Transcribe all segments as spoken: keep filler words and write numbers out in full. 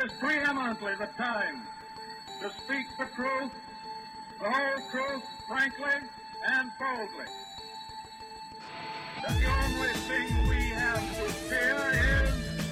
is preeminently the time to speak the truth, the whole truth, frankly and boldly. That the only thing we have to fear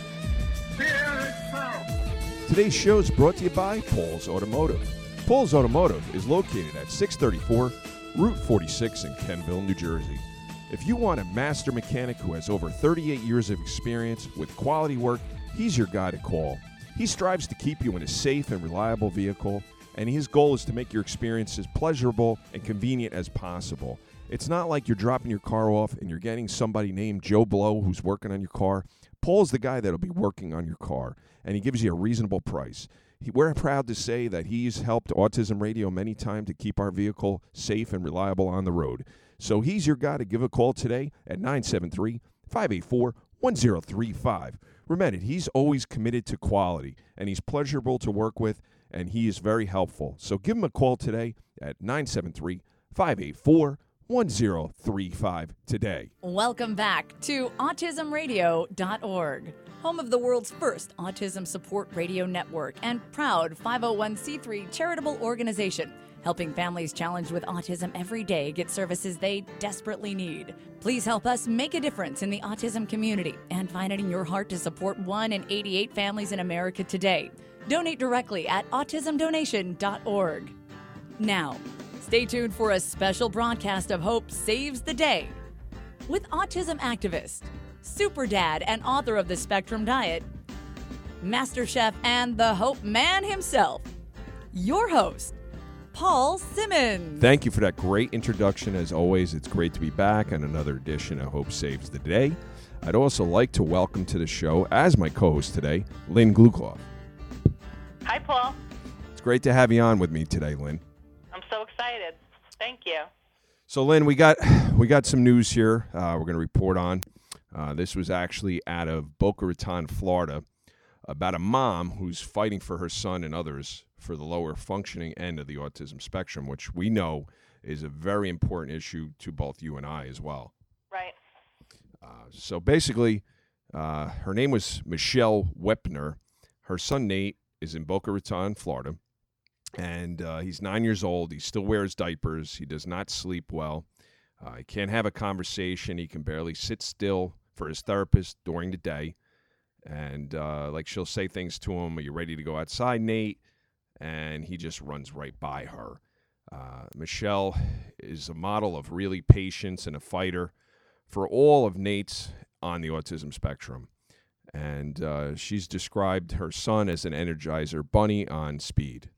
is fear itself. Today's show is brought to you by Paul's Automotive. Paul's Automotive is located at six thirty-four Route forty-six in Kenville, New Jersey. If you want a master mechanic who has over thirty-eight years of experience with quality work, he's your guy to call. He strives to keep you in a safe and reliable vehicle, and his goal is to make your experience as pleasurable and convenient as possible. It's not like you're dropping your car off and you're getting somebody named Joe Blow who's working on your car. Paul's the guy that'll be working on your car, and he gives you a reasonable price. He, we're proud to say that he's helped Autism Radio many times to keep our vehicle safe and reliable on the road. So he's your guy to give a call today at nine seven three, five eight four, one zero three five. Remember, he's always committed to quality, and he's pleasurable to work with, and he is very helpful. So give him a call today at nine seven three, five eight four, one zero three five today. Welcome back to autism radio dot org, home of the world's first autism support radio network and proud five oh one c three charitable organization, helping families challenged with autism every day get services they desperately need. Please help us make a difference in the autism community and find it in your heart to support one in eighty-eight families in America today. Donate directly at autism donation dot org. Now, stay tuned for a special broadcast of Hope Saves the Day with autism activist, super dad and author of the Spectrum Diet, Master Chef and the Hope Man himself, your host, Paul Simmons. Thank you for that great introduction. As always, it's great to be back on another edition of Hope Saves the Day. I'd also like to welcome to the show, as my co-host today, Lynn Glukov. Hi, Paul. It's great to have you on with me today, Lynn. I'm so excited. Thank you. So, Lynn, we got we got some news here uh, we're going to report on. Uh, this was actually out of Boca Raton, Florida, about a mom who's fighting for her son and others for the lower functioning end of the autism spectrum, which we know is a very important issue to both you and I as well. Right. Uh, so basically, uh, her name was Michelle Wepner. Her son Nate is in Boca Raton, Florida, and uh, he's nine years old. He still wears diapers. He does not sleep well. Uh, he can't have a conversation. He can barely sit still for his therapist during the day. And uh, like she'll say things to him, "Are you ready to go outside, Nate?" And he just runs right by her. Uh, Michelle is a model of really patience and a fighter for all of Nate's on the autism spectrum. And uh, she's described her son as an Energizer bunny on speed.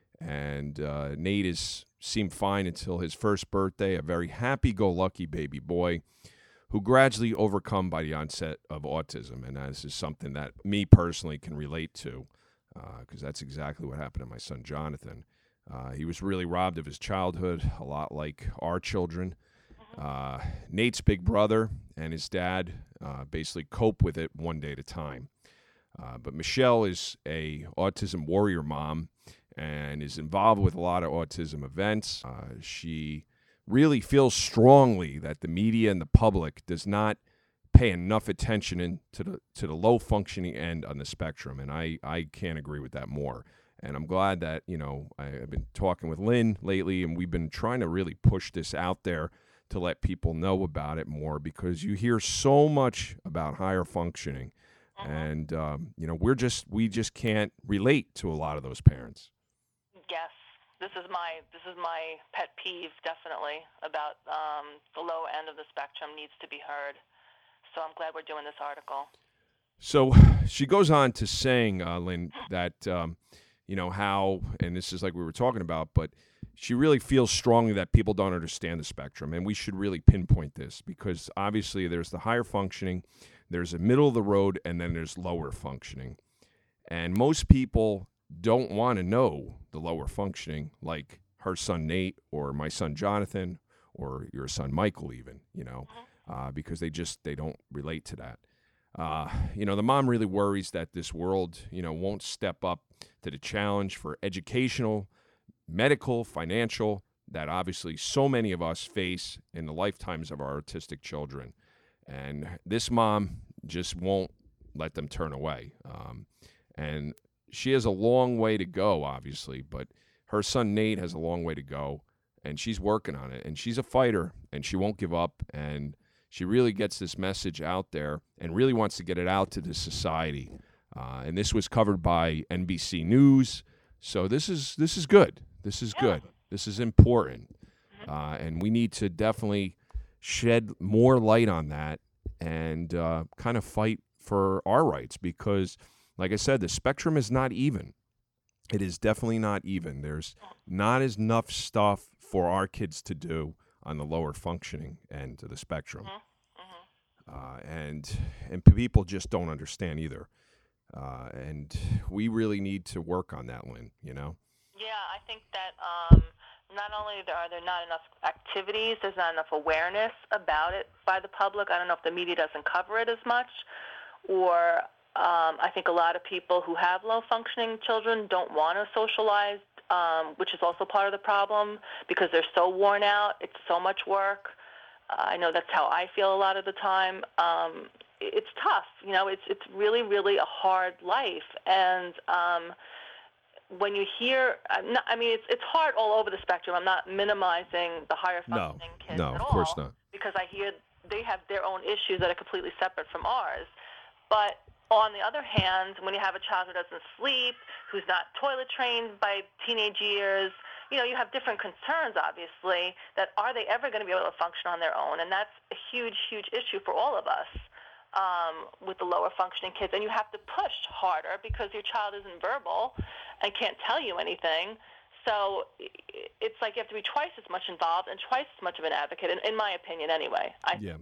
And uh, Nate is seemed fine until his first birthday, a very happy-go-lucky baby boy who gradually overcome by the onset of autism. And this is something that me personally can relate to, because uh, that's exactly what happened to my son Jonathan. Uh, he was really robbed of his childhood, a lot like our children. Uh, Nate's big brother and his dad uh, basically cope with it one day at a time. Uh, but Michelle is a autism warrior mom and is involved with a lot of autism events. Uh, she really feels strongly that the media and the public does not pay enough attention in, to the to the low functioning end on the spectrum, and I, I can't agree with that more. And I'm glad that, you know, I, I've been talking with Lynn lately, and we've been trying to really push this out there to let people know about it more, because you hear so much about higher functioning, Mm-hmm. and um, you know, we're just we just can't relate to a lot of those parents. Yes, this is my this is my pet peeve, definitely, about um, the low end of the spectrum needs to be heard. So I'm glad we're doing this article. So she goes on to saying, uh, Lynn, that um, you know how, and this is like we were talking about, but she really feels strongly that people don't understand the spectrum, and we should really pinpoint this, because obviously there's the higher functioning, there's a middle of the road, and then there's lower functioning. And most people don't want to know the lower functioning, like her son Nate or my son Jonathan or your son Michael even, you know, uh, because they just, they don't relate to that. Uh, you know, the mom really worries that this world, you know, won't step up to the challenge for educational, medical, financial, that obviously so many of us face in the lifetimes of our autistic children. And this mom just won't let them turn away. Um, and she has a long way to go, obviously, but her son Nate has a long way to go, and she's working on it, and she's a fighter, and she won't give up, and she really gets this message out there and really wants to get it out to the society. Uh, and this was covered by N B C News, so this is this is good. This is Yeah. good. This is important, uh, and we need to definitely shed more light on that and uh, kind of fight for our rights because, like I said, the spectrum is not even. It is definitely not even. There's not as enough stuff for our kids to do on the lower functioning end of the spectrum, Mm-hmm. uh, and and people just don't understand either. Uh, and we really need to work on that, Lynn. You know. Yeah, I think that um, not only are there not enough activities, there's not enough awareness about it by the public. I don't know if the media doesn't cover it as much, or um, I think a lot of people who have low-functioning children don't want to socialize, um, which is also part of the problem because they're so worn out. It's so much work. Uh, I know that's how I feel a lot of the time. Um, it's tough, you know. It's it's really, really a hard life, and um, when you hear, I'm not, I mean, it's it's hard all over the spectrum. I'm not minimizing the higher No, functioning kids no, at of all, course not. because I hear they have their own issues that are completely separate from ours. But on the other hand, when you have a child who doesn't sleep, who's not toilet trained by teenage years, you know, you have different concerns, obviously, that are they ever going to be able to function on their own? And that's a huge, huge issue for all of us. Um, with the lower functioning kids, and you have to push harder because your child isn't verbal and can't tell you anything. So it's like you have to be twice as much involved and twice as much of an advocate, in, in my opinion, anyway. I, Yeah.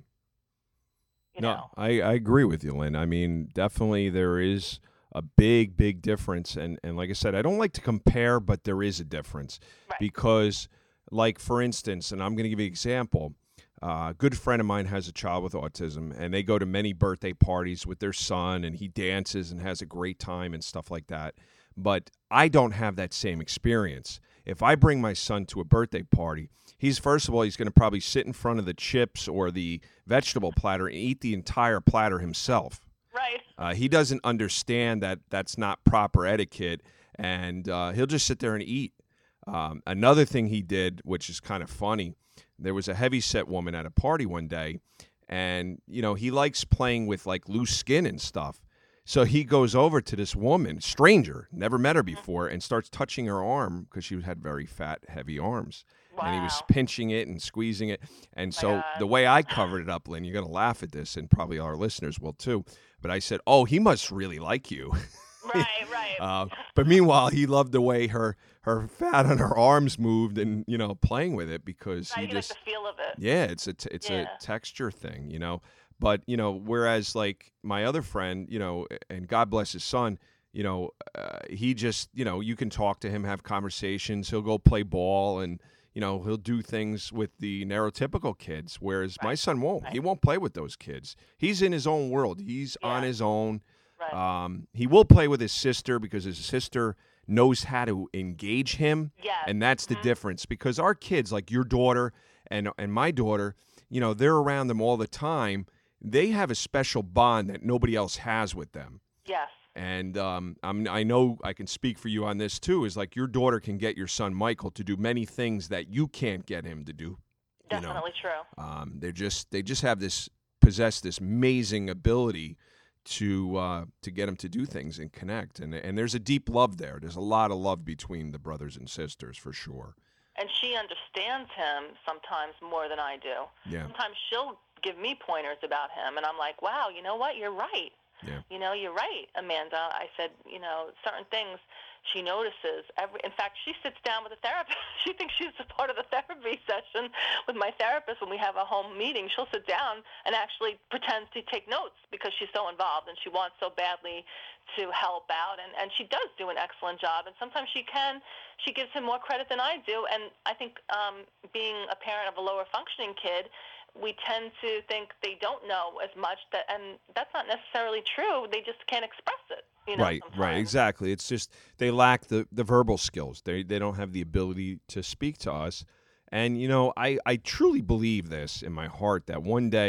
You no, know. I, I agree with you, Lynn. I mean, definitely there is a big, big difference. And, and like I said, I don't like to compare, but there is a difference. Right. Because, like, for instance, and I'm going to give you an example, uh, a good friend of mine has a child with autism, and they go to many birthday parties with their son, and he dances and has a great time and stuff like that. But I don't have that same experience. If I bring my son to a birthday party, he's, first of all, he's going to probably sit in front of the chips or the vegetable platter and eat the entire platter himself. Right. Uh, he doesn't understand that that's not proper etiquette, and uh, he'll just sit there and eat. Um, another thing he did, which is kind of funny, there was a heavyset woman at a party one day, and, you know, he likes playing with, like, loose skin and stuff. So he goes over to this woman, stranger, never met her before, and starts touching her arm because she had very fat, heavy arms. Wow. And he was pinching it and squeezing it. And so God. the way I covered it up, Lynn, you're going to laugh at this, and probably our listeners will too. But I said, oh, he must really like you. Right, right. uh, but meanwhile, he loved the way her, her fat on her arms moved and, you know, playing with it because right, he you just, like the feel of it. yeah, it's a, t- it's Yeah. a texture thing, you know. But, you know, whereas, like, my other friend, you know, and God bless his son, you know, uh, he just, you know, you can talk to him, have conversations. He'll go play ball and, you know, he'll do things with the neurotypical kids, whereas my son won't. right. He won't play with those kids. He's in his own world. He's on Yeah. his own. Right. Um, he will play with his sister because his sister knows how to engage him. Yes. And that's the difference, because our kids, like your daughter and and my daughter, you know, they're around them all the time. They have a special bond that nobody else has with them. Yes. And um, I'm, I know I can speak for you on this too, is like your daughter can get your son Michael to do many things that you can't get him to do. You know, Definitely true. um, they're just, they just have this, possess this amazing ability to uh, to get him to do things and connect. And, and there's a deep love there. There's a lot of love between the brothers and sisters for sure. And she understands him sometimes more than I do. Yeah. Sometimes she'll give me pointers about him, and I'm like, wow, you know what? You're right. Yeah. You know, you're right, Amanda. I said, you know, certain things she notices. Every, in fact, she sits down with a therapist. She thinks she's a part of the therapy session with my therapist when we have a home meeting. She'll sit down and actually pretends to take notes because she's so involved and she wants so badly to help out. And, and she does do an excellent job. And sometimes she can, she gives him more credit than I do. And I think um, being a parent of a lower functioning kid, we tend to think they don't know as much, that, and that's not necessarily true. They just can't express it. You know, right, sometimes. right, exactly. It's just they lack the, the verbal skills. They they don't have the ability to speak to us. And, you know, I, I truly believe this in my heart that one day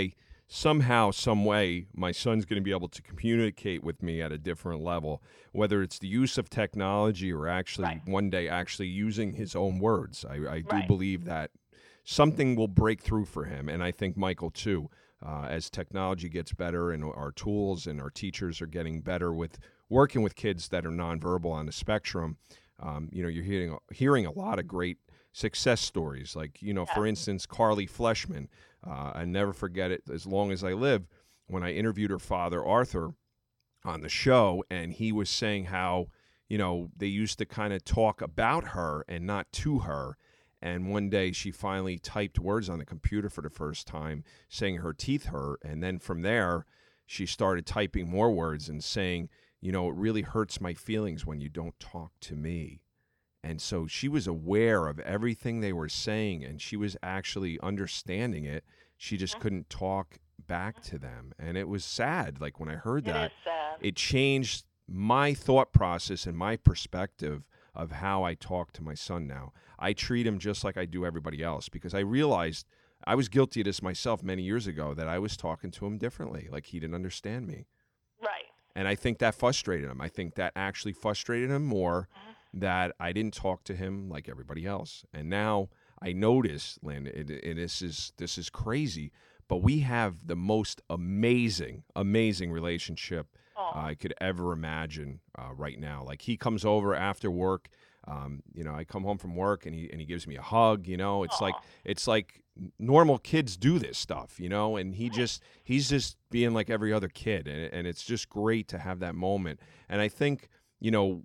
somehow, some way, my son's going to be able to communicate with me at a different level, whether it's the use of technology or actually Right. one day actually using his own words. I, I do Right. believe that something will break through for him, and I think Michael too. Uh, as technology gets better and our tools and our teachers are getting better with working with kids that are nonverbal on the spectrum, um, you know, you're hearing hearing a lot of great success stories. Like, you know, Yeah. for instance, Carly Fleshman. Uh, I never forget it as long as I live when I interviewed her father, Arthur, on the show, and he was saying how, you know, they used to kind of talk about her and not to her. And one day she finally typed words on the computer for the first time saying her teeth hurt. And then from there, she started typing more words and saying, you know, it really hurts my feelings when you don't talk to me. And so she was aware of everything they were saying, and she was actually understanding it. She just couldn't talk back to them. And it was sad. Like when I heard It that, is sad. it changed my thought process and my perspective of how I talk to my son now. I treat him just like I do everybody else because I realized I was guilty of this myself many years ago, that I was talking to him differently, like he didn't understand me. Right. And I think that frustrated him. I think that actually frustrated him more, Mm-hmm. that I didn't talk to him like everybody else. And now I notice, Lynn, and, and this is this is crazy, but we have the most amazing, amazing relationship Aw. I could ever imagine uh, right now. Like he comes over after work. Um, you know, I come home from work and he and he gives me a hug. You know, it's like Aw. it's like normal kids do this stuff. You know, and he just he's just being like every other kid, and and it's just great to have that moment. And I think, you know,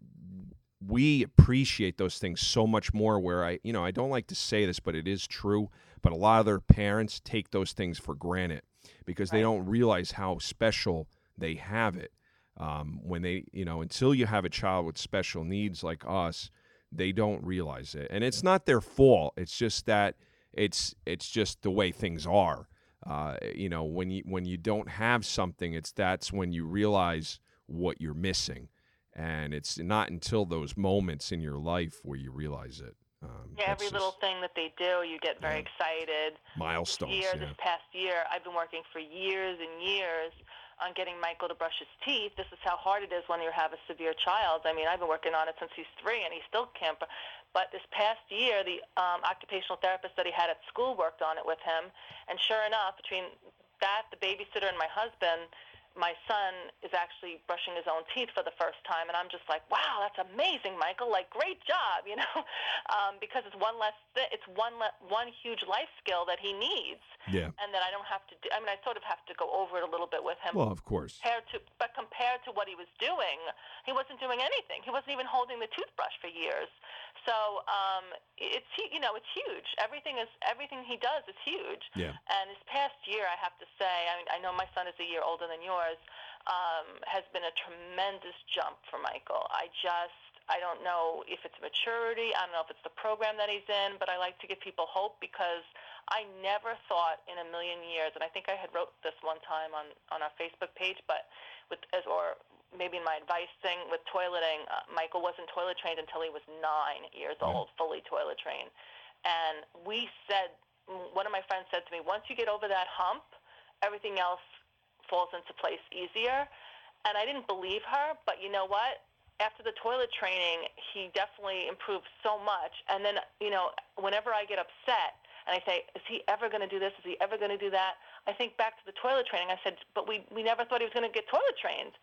we appreciate those things so much more. Where I, you know, I don't like to say this, but it is true. But a lot of their parents take those things for granted because they Right. don't realize how special they have it. Um, when they, you know, until you have a child with special needs like us, they don't realize it. And it's not their fault. It's just that it's it's just the way things are. Uh, you know, when you when you don't have something, it's that's when you realize what you're missing. And it's not until those moments in your life where you realize it. Um, Yeah, every that's little just thing that they do, you get very Yeah. excited. milestones. Year, Yeah. this past year, I've been working for years and years on getting Michael to brush his teeth. This is how hard it is when you have a severe child. I mean, I've been working on it since he's three, and he still can't. br- But this past year, the um, occupational therapist that he had at school worked on it with him, and sure enough, between that, the babysitter, and my husband, my son is actually brushing his own teeth for the first time, and I'm just like, wow, that's amazing, Michael. Like, great job, you know, um, because it's one less, th- it's one le- one huge life skill that he needs, Yeah. and that I don't have to do. I mean, I sort of have to go over it a little bit with him. Well, of course. Compared to, but compared to what he was doing, he wasn't doing anything. He wasn't even holding the toothbrush for years. So um, it's hu- you know it's huge. Everything is everything he does is huge. Yeah. And this past year, I have to say, I mean, I know my son is a year older than yours, um, has been a tremendous jump for Michael. I just I don't know if it's maturity. I don't know if it's the program that he's in, but I like to give people hope because I never thought in a million years, and I think I had wrote this one time on, on our Facebook page, but with as or maybe in my advice thing with toileting, uh, Michael wasn't toilet trained until he was nine years Yeah. old, fully toilet trained. And we said, one of my friends said to me, once you get over that hump, everything else falls into place easier. And I didn't believe her, but you know what? After the toilet training, he definitely improved so much. And then, you know, whenever I get upset and I say, is he ever going to do this? Is he ever going to do that? I think back to the toilet training. I said, but we, we never thought he was going to get toilet trained.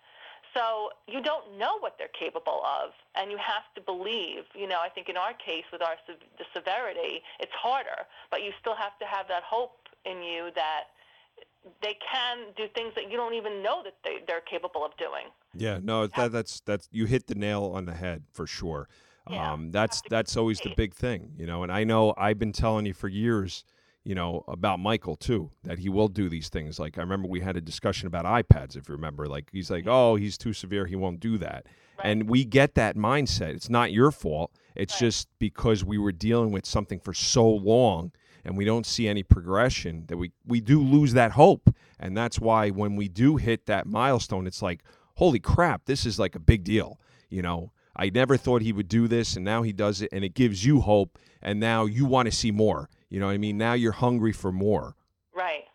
So you don't know what they're capable of, and you have to believe. You know, I think in our case with our the severity, it's harder, but you still have to have that hope in you that they can do things that you don't even know that they, they're capable of doing. Yeah, no, that, that's that's you hit the nail on the head for sure. Yeah, Um, you that's have to that's always the communicate. big thing, you know. And I know I've been telling you for years, you know, about Michael too, that he will do these things. Like I remember we had a discussion about iPads, if you remember. Like he's like, oh, he's too severe, he won't do that. Right. And we get that mindset. It's not your fault. It's Right. just because we were dealing with something for so long and we don't see any progression that we, we do lose that hope. And that's why when we do hit that milestone, it's like, holy crap, this is like a big deal. You know, I never thought he would do this, and now he does it, and it gives you hope, and now you want to see more. You know what I mean? Now you're hungry for more. Right.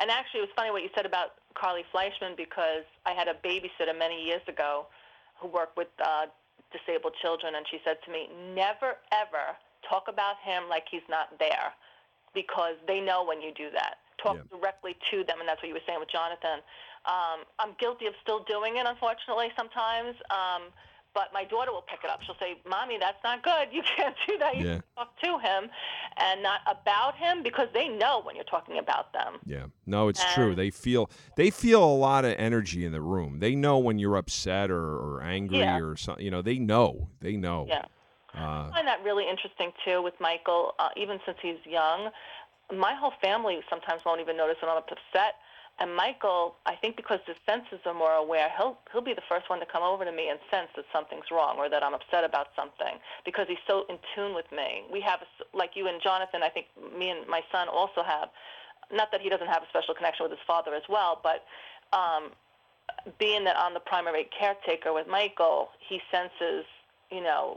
And actually, it was funny what you said about Carly Fleischman, because I had a babysitter many years ago who worked with uh, disabled children, and she said to me, never, ever talk about him like he's not there, because they know when you do that. Talk Yeah. directly to them, and that's what you were saying with Jonathan. Um, I'm guilty of still doing it, unfortunately, sometimes. Um, but my daughter will pick it up. She'll say, Mommy, that's not good. You can't do that. You Yeah. can talk to him and not about him, because they know when you're talking about them. Yeah. No, it's And- true. They feel they feel a lot of energy in the room. They know when you're upset or, or angry Yeah. or something. You know, they know. They know. Yeah. Uh, I find that really interesting, too, with Michael, uh, even since he's young. My whole family sometimes won't even notice when I'm upset. And Michael, I think because his senses are more aware, he'll he'll be the first one to come over to me and sense that something's wrong or that I'm upset about something, because he's so in tune with me. We have, a, like you and Jonathan, I think me and my son also have, not that he doesn't have a special connection with his father as well, but um, being that I'm the primary caretaker with Michael, he senses, you know,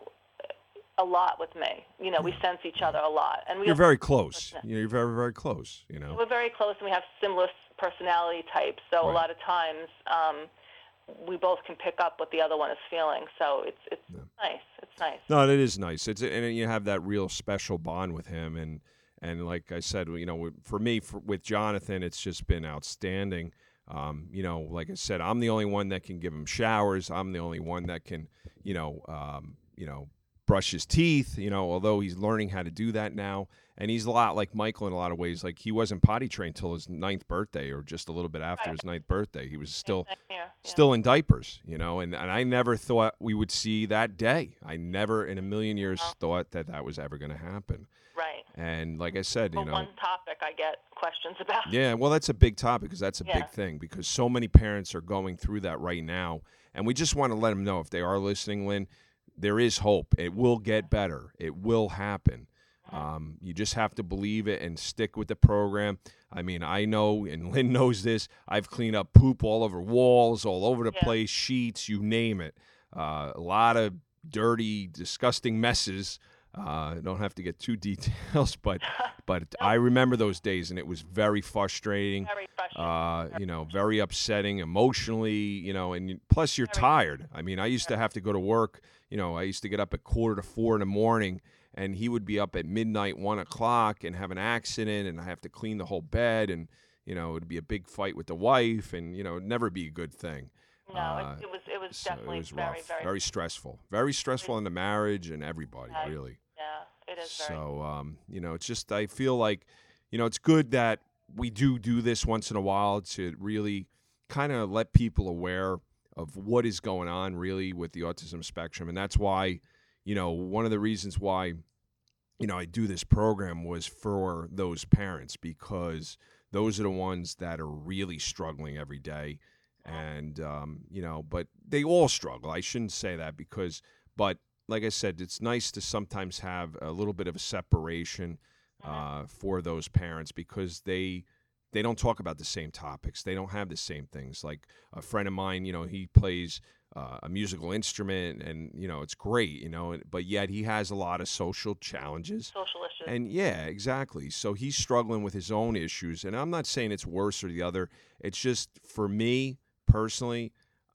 a lot with me. You know, we sense each other a lot. And we you're have- very close. You're very, very close, you know. We're very close, and we have similar personality types. So Right. a lot of times, um, we both can pick up what the other one is feeling. So it's it's Yeah. nice. It's nice. No, it is nice. It's and you have that real special bond with him, and and like I said, you know, for me, for, with Jonathan, it's just been outstanding. Um, you know, like I said, I'm the only one that can give him showers. I'm the only one that can, you know, um, you know, brush his teeth. You know, although he's learning how to do that now, and he's a lot like Michael in a lot of ways. Like he wasn't potty trained till his ninth birthday, or just a little bit after Right. his ninth birthday. He was still. Same here, yeah. Still in diapers, you know, and, and I never thought we would see that day. I never in a million years No. thought that that was ever going to happen. Right. And like I said, you But know, one topic I get questions about. yeah, well, that's a big topic because that's a Yeah. big thing because so many parents are going through that right now. And we just want to let them know if they are listening, Lynn, there is hope. It will get better. It will happen. Um, you just have to believe it and stick with the program. I mean, I know, and Lynn knows this, I've cleaned up poop all over walls, all over the Yeah. place, sheets, you name it. Uh, a lot of dirty, disgusting messes. Uh, I don't have to get too details, but but I remember those days, and it was very frustrating. Very frustrating. Uh, you know, very upsetting emotionally, you know, and you- plus you're Very. tired. I mean, I used to have to go to work, you know, I used to get up at quarter to four in the morning, and he would be up at midnight, one o'clock, and have an accident, and I have to clean the whole bed, and, you know, it'd be a big fight with the wife, and, you know, it'd never be a good thing. no, uh, it, it was it was So definitely it was very rough, very stressful, very stressful in the marriage and everybody, Right. really. yeah. It is very. So, um, you know, it's just, I feel like, you know, it's good that we do do this once in a while to really kind of let people aware of what is going on really with the autism spectrum. And that's why, you know, one of the reasons why, you know, I do this program was for those parents, because those are the ones that are really struggling every day. And, um, you know, but they all struggle. I shouldn't say that because, but like I said, it's nice to sometimes have a little bit of a separation uh, for those parents because they they don't talk about the same topics. They don't have the same things. Like a friend of mine, you know, he plays uh, a musical instrument, and you know, it's great, you know, but yet he has a lot of social challenges. Social issues. And yeah, exactly. So he's struggling with his own issues, and I'm not saying it's worse or the other. It's just for me personally,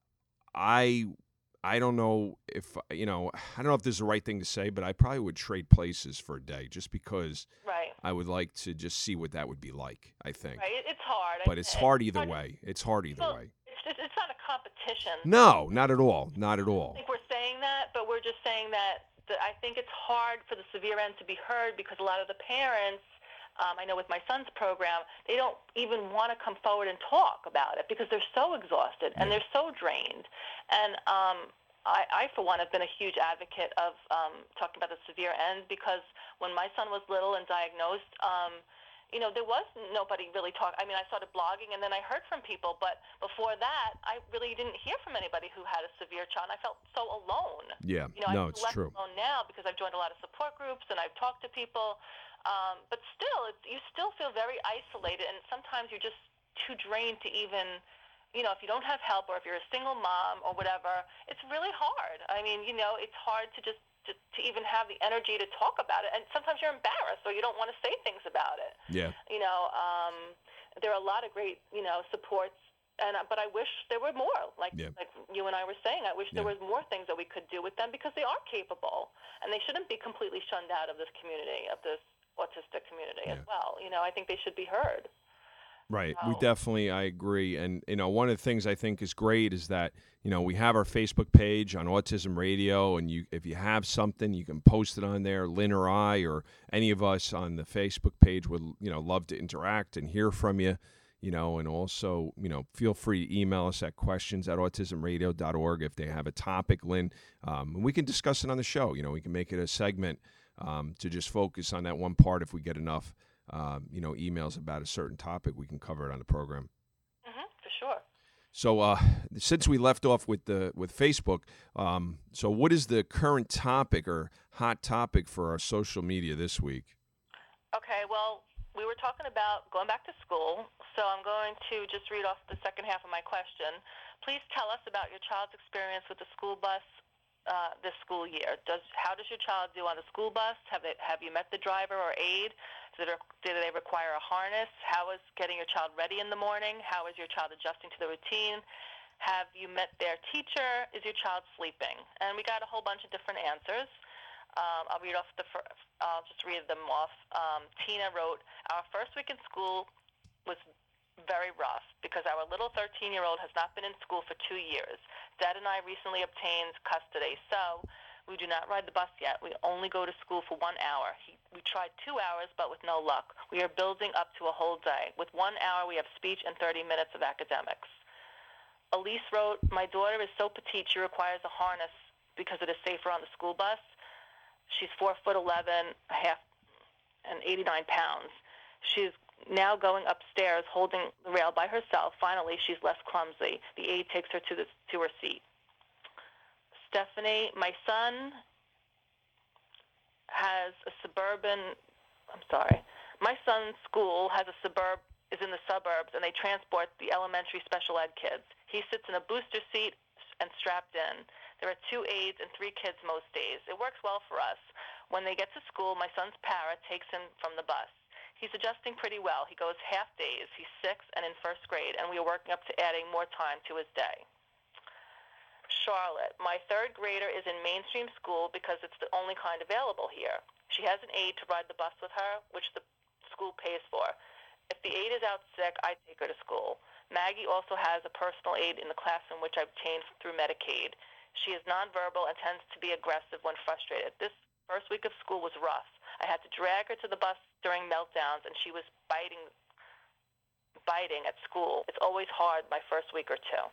I I don't know if you know I don't know if this is the right thing to say, but I probably would trade places for a day just because right. I would like to just see what that would be like. I think, Right. It, it's hard. but it's It- hard either hard- way. It's hard either well, way. It's just, it's not a competition. No, not at all. Not at all. I think we're saying that, but we're just saying that, that I think it's hard for the severe end to be heard because a lot of the parents, um, I know with my son's program, they don't even want to come forward and talk about it because they're so exhausted and Yeah. they're so drained. And um, I, I, for one, have been a huge advocate of um, talking about the severe end because when my son was little and diagnosed, um, you know, there was nobody really talk. I mean, I started blogging, and then I heard from people. But before that, I really didn't hear from anybody who had a severe child. And I felt so alone. Yeah. You know, No, I it's feel less true. alone now because I've joined a lot of support groups and I've talked to people. Um, but still, it's, you still feel very isolated, and sometimes you're just too drained to even, you know, if you don't have help or if you're a single mom or whatever, it's really hard. I mean, you know, it's hard to just to, to even have the energy to talk about it, and sometimes you're embarrassed or you don't want to say things about it. Yeah. You know, um, there are a lot of great, you know, supports. And uh, but I wish there were more. Like Yeah. like you and I were saying, I wish there Yeah. was more things that we could do with them because they are capable, and they shouldn't be completely shunned out of this community, of this autistic community Yeah. as well. You know, I think they should be heard. Right. We So- definitely, I agree. And, you know, one of the things I think is great is that, you know, we have our Facebook page on Autism Radio, and you, if you have something, you can post it on there. Lynn or I or any of us on the Facebook page would, you know, love to interact and hear from you, you know, and also, you know, feel free to email us at questions at autism radio dot org if they have a topic, Lynn. Um, and we can discuss it on the show. You know, we can make it a segment um, to just focus on that one part if we get enough. Um, you know, emails about a certain topic, we can cover it on the program. Mm-hmm, for sure. So, uh, since we left off with the with Facebook, um, so what is the current topic or hot topic for our social media this week? Okay, well, we were talking about going back to school, so I'm going to just read off the second half of my question. Please tell us about your child's experience with the school bus uh, this school year. Does how does your child do on the school bus? Have it have you met the driver or aide? Did, it, did they require a harness? How is getting your child ready in the morning? How is your child adjusting to the routine? Have you met their teacher? Is your child sleeping? And we got a whole bunch of different answers. Um, I'll read off the. Fir- I'll just read them off. Um, Tina wrote, "Our first week in school was very rough because our little thirteen-year-old has not been in school for two years. Dad and I recently obtained custody, so we do not ride the bus yet. We only go to school for one hour. He, we tried two hours, but with no luck. We are building up to a whole day. With one hour, we have speech and thirty minutes of academics." Elise wrote, "My daughter is so petite she requires a harness because it is safer on the school bus. She's four foot eleven, a half, and eighty-nine pounds. She's now going upstairs holding the rail by herself. Finally, she's less clumsy. The aide takes her to the to her seat." Stephanie, "My son has a suburban, I'm sorry, my son's school has a suburb, is in the suburbs, and they transport the elementary special ed kids. He sits in a booster seat and strapped in. There are two aides and three kids most days. It works well for us. When they get to school, my son's para takes him from the bus. He's adjusting pretty well. He goes half days. He's six and in first grade, and we are working up to adding more time to his day." Charlotte, "My third grader is in mainstream school because it's the only kind available here. She has an aide to ride the bus with her, which the school pays for. If the aide is out sick, I take her to school. Maggie also has a personal aide in the classroom, which I obtained through Medicaid. She is nonverbal and tends to be aggressive when frustrated. This first week of school was rough. I had to drag her to the bus during meltdowns, and she was biting, biting at school. It's always hard my first week or two."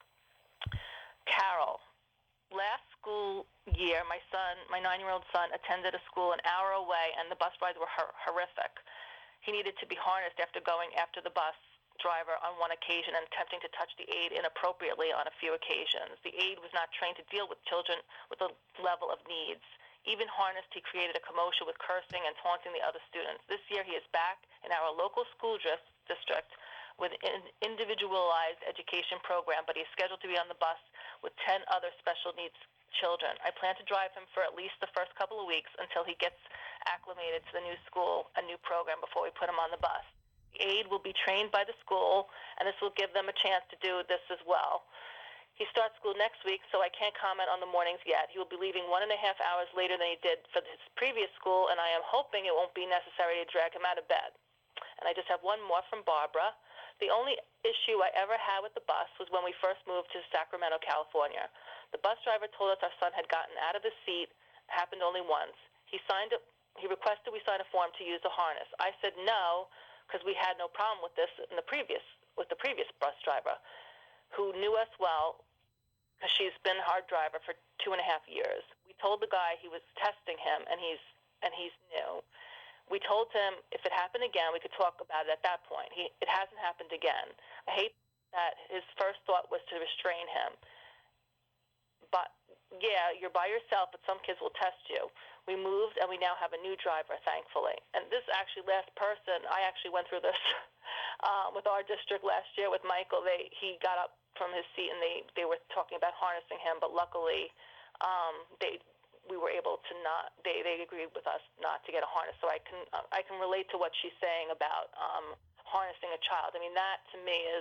Carol, "Last school year, my son, my nine-year-old son, attended a school an hour away, and the bus rides were hor- horrific. He needed to be harnessed after going after the bus driver on one occasion and attempting to touch the aide inappropriately on a few occasions. The aide was not trained to deal with children with a level of needs. Even harnessed, he created a commotion with cursing and taunting the other students. This year, he is back in our local school dis- district with an individualized education program, but he's scheduled to be on the bus with ten other special needs children. I plan to drive him for at least the first couple of weeks until he gets acclimated to the new school, a new program, before we put him on the bus. The aide will be trained by the school, and this will give them a chance to do this as well. He starts school next week, so I can't comment on the mornings yet. He will be leaving one and a half hours later than he did for his previous school, and I am hoping it won't be necessary to drag him out of bed." And I just have one more from Barbara. "The only issue I ever had with the bus was when we first moved to Sacramento, California. The bus driver told us our son had gotten out of the seat. It happened only once. He signed a, he requested we sign a form to use the harness. I said no, because we had no problem with this in the previous with the previous bus driver, who knew us well, because she's been our driver for two and a half years. We told the guy he was testing him, and he's and he's new. We told him if it happened again, we could talk about it at that point. He, it hasn't happened again. I hate that his first thought was to restrain him. But, yeah, you're by yourself, but some kids will test you. We moved, and we now have a new driver, thankfully." And this actually last person, I actually went through this uh, with our district last year with Michael. They He got up from his seat, and they, they were talking about harnessing him, but luckily um, they we were able to not, they, they agreed with us not to get a harness. So I can uh, I can relate to what she's saying about um, harnessing a child. I mean, that to me is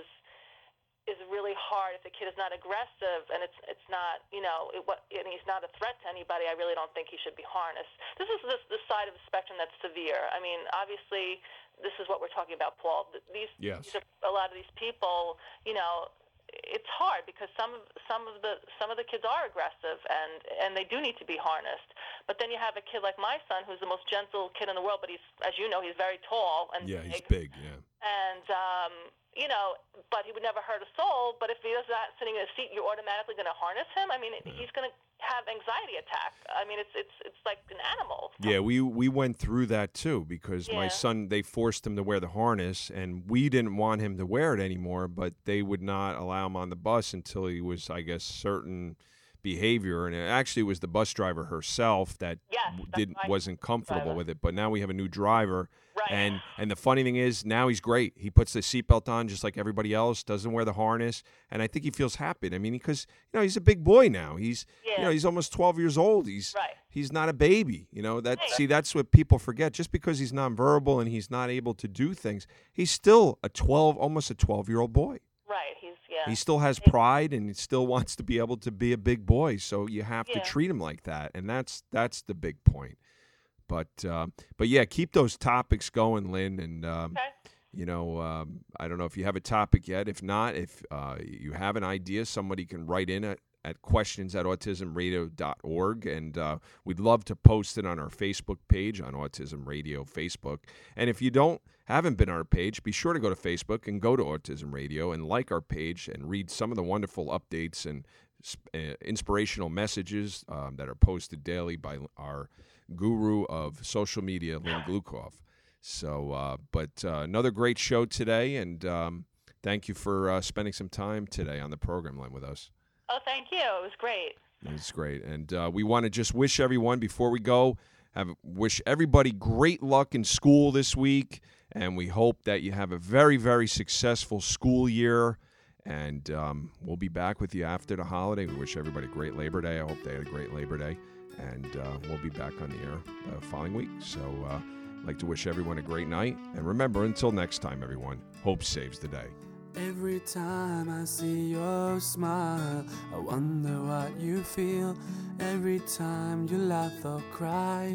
is really hard. If the kid is not aggressive and it's it's not, you know, it, what, and he's not a threat to anybody, I really don't think he should be harnessed. This is this, the side of the spectrum that's severe. I mean, obviously, this is what we're talking about, Paul. These, yes. these are, a lot of these people, you know, it's hard because some of some of the some of the kids are aggressive and and they do need to be harnessed. But then you have a kid like my son, who's the most gentle kid in the world, but he's, as you know, he's very tall and yeah, big. he's big, yeah. And um, you know, but he would never hurt a soul. But if he does that sitting in a seat, you're automatically going to harness him. I mean, yeah. he's going to have anxiety attack. I mean, it's it's it's like an animal. Yeah, we we went through that too because yeah. my son, they forced him to wear the harness, and we didn't want him to wear it anymore, but they would not allow him on the bus until he was, I guess, certain behavior. And it actually was the bus driver herself that yes, didn't right. wasn't comfortable driver. with it. But now we have a new driver. Right. And and the funny thing is, now he's great. He puts the seatbelt on just like everybody else, doesn't wear the harness, and I think he feels happy. I mean, because, you know, he's a big boy now. He's yeah. you know, he's almost twelve years old. He's right. he's not a baby. You know, that right. see, that's what people forget. Just because he's nonverbal and he's not able to do things, he's still a twelve, almost a twelve-year-old boy. Right. He's yeah. He still has pride and he still wants to be able to be a big boy. So you have yeah. to treat him like that, and that's that's the big point. But uh, but yeah, keep those topics going, Lynn. And um, okay. you know, um, I don't know if you have a topic yet. If not, if uh, you have an idea, somebody can write in at, at questions at autism radio dot org, and uh, we'd love to post it on our Facebook page on Autism Radio Facebook. And if you don't haven't been on our page, be sure to go to Facebook and go to Autism Radio and like our page and read some of the wonderful updates and uh, inspirational messages um, that are posted daily by our guru of social media, Lynn Glukov. So, uh, but uh, another great show today, and um, thank you for uh, spending some time today on the program line with us. Oh, thank you. It was great. It's great, and uh, we want to just wish everyone before we go, have wish everybody great luck in school this week, and we hope that you have a very, very successful school year. And um, we'll be back with you after the holiday. We wish everybody a great Labor Day. I hope they had a great Labor Day. And uh, we'll be back on the air the following week. So uh, I'd like to wish everyone a great night. And remember, until next time, everyone, hope saves the day. Every time I see your smile, I wonder what you feel. Every time you laugh or cry,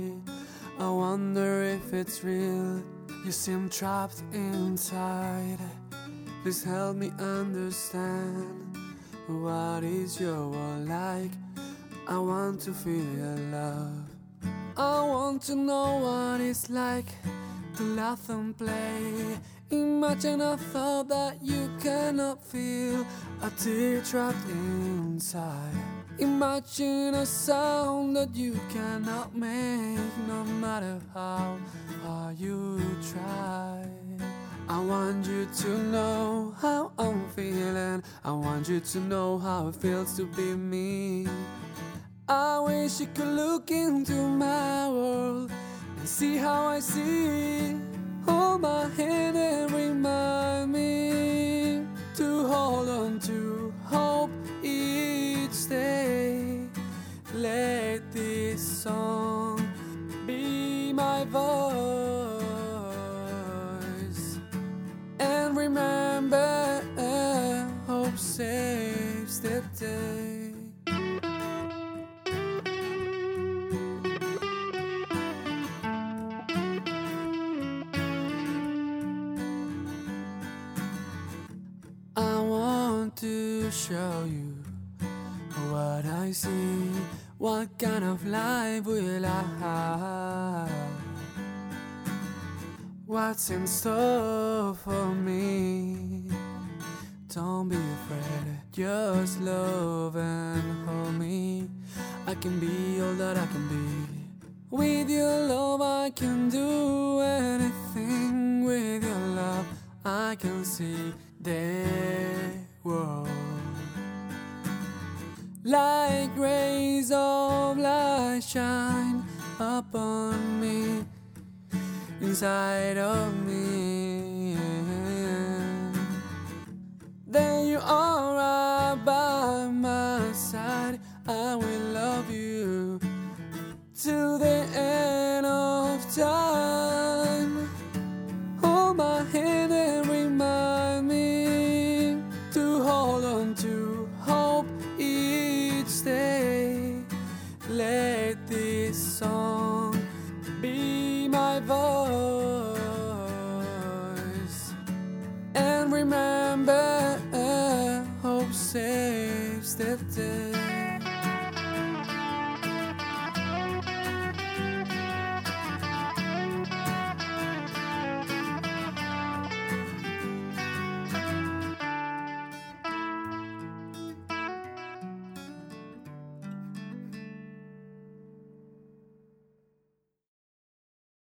I wonder if it's real. You seem trapped inside. Please help me understand. What is your world like? I want to feel your love. I want to know what it's like to laugh and play. Imagine a thought that you cannot feel, a tear trapped inside. Imagine a sound that you cannot make, no matter how hard you try. I want you to know how I'm feeling. I want you to know how it feels to be me. I wish you could look into my world and see how I see. Hold my hand and remind me to hold on to hope each day. Let this song be my voice. And remember, hope saves the day. To show you what I see, what kind of life will I have, what's in store for me. Don't be afraid, just love and hold me. I can be all that I can be. With your love I can do anything. With your love I can see the world like rays of light shine upon me, inside of me. Then you are right by my side. I will love you till the end of time. Hold my hand and remember, hope saves the day.